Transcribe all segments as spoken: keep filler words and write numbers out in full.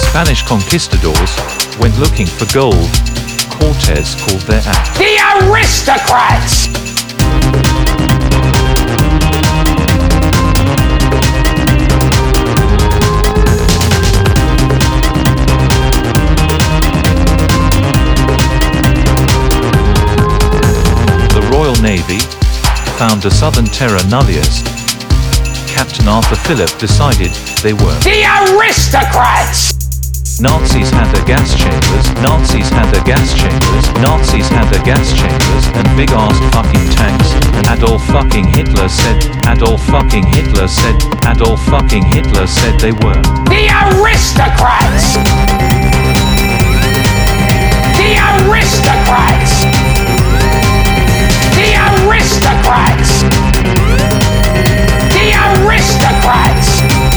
Spanish conquistadors went looking for gold. Cortez called their act the aristocrats. The Royal Navy found a southern terra nullius. Captain Arthur Phillip decided they were the aristocrats. Nazis had their gas chambers, Nazis had their gas chambers, Nazis had their gas chambers, and big ass fucking tanks, and Adolf fucking Hitler said, Adolf fucking Hitler said, Adolf fucking Hitler said they were the aristocrats. The aristocrats. The aristocrats. The aristocrats.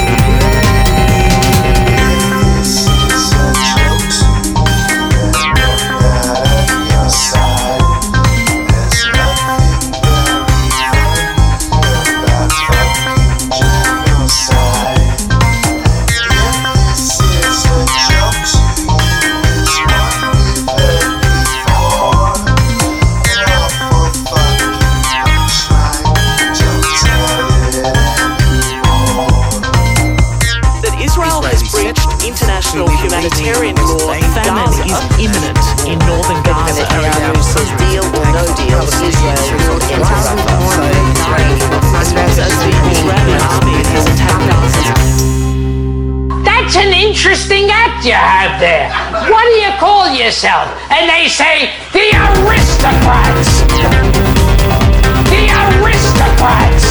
International humanitarian law. Famine is imminent in northern Gaza. Deal or no deal, Israel will enter Rafah. Israeli army has attacked Gaza. That's an interesting act you have there. What do you call yourself? And they say, the aristocrats. The aristocrats.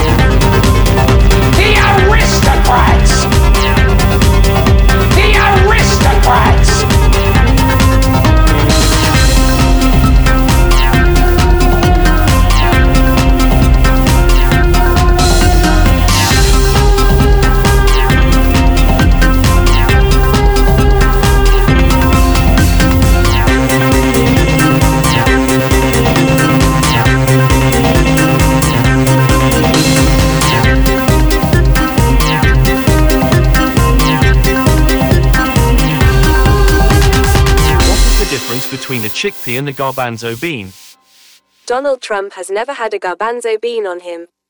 The aristocrats. The aristocrats. Between a chickpea and a garbanzo bean. Donald Trump has never had a garbanzo bean on him.